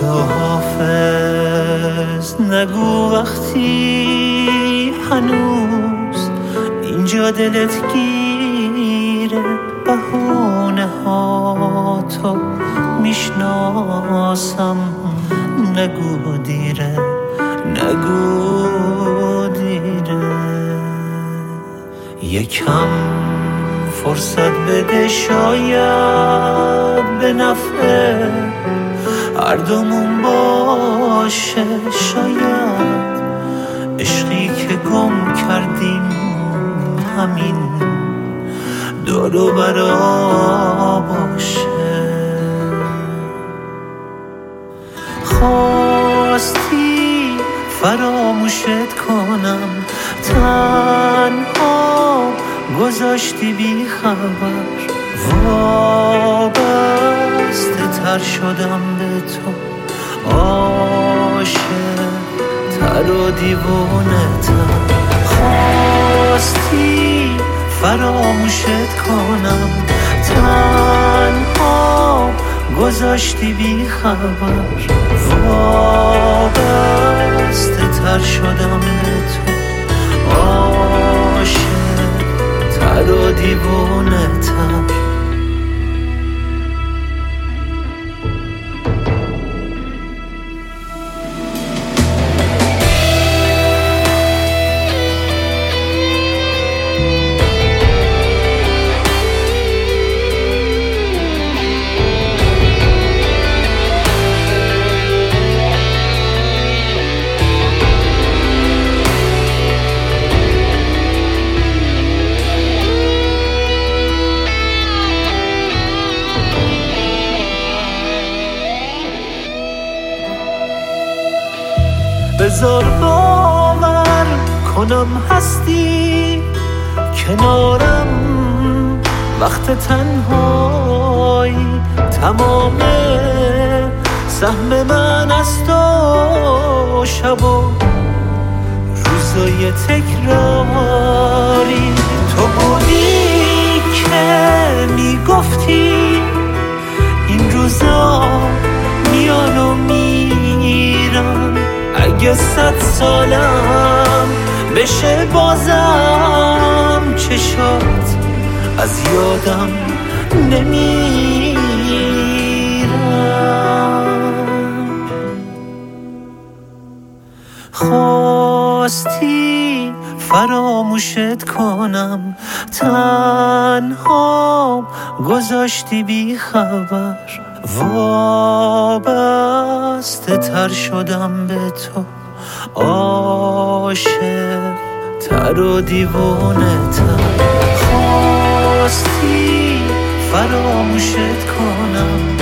خداحافظ نگو وقتی هنوز اینجا دلت گیره، بهونه ها تو میشناسم، نگو دیره، نگو دیره. یکم فرصت بده، شاید به نفع هر دومون باشه. شاید عشقی که گم کردیم همین دور و برا باشه. خواستی فراموشت کنم، تنها گذاشتی بی خبر، وابسته تر شدم به تو، عاشق تر و دیوونه تر. خواستی فراموشت کنم، تنها گذاشتی بی خبر، وابسته تر شدم به تو، عاشق تر و دیوونه تر. بذار باور کنم هستی کنارم وقت تنهایی، تمام سهم من از تو شب و روزای تکراری. تو بودی که میگفتی این روزا میان و میرن، اگه 100 سالم بشه بازم چشات از یادم نمیرم. خواستی فراموشت کنم، تنها گذاشتی بی خبر، وابسته تر شدم به تو، عاشق تر و دیوونه تر. خواستی فراموشت کنم،